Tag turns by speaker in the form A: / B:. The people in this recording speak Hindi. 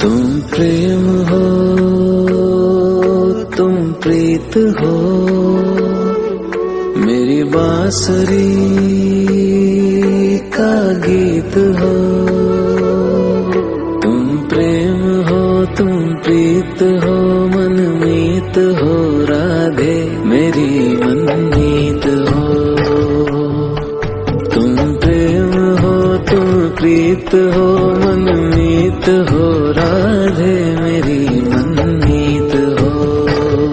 A: तुम प्रेम हो, तुम प्रीत हो, मेरी बांसुरी का गीत हो। तुम प्रेम हो, तुम प्रीत हो, मनमीत हो, राधे मेरी मनमीत हो। तुम प्रेम हो, तुम प्रीत हो, मनमीत हो, राधे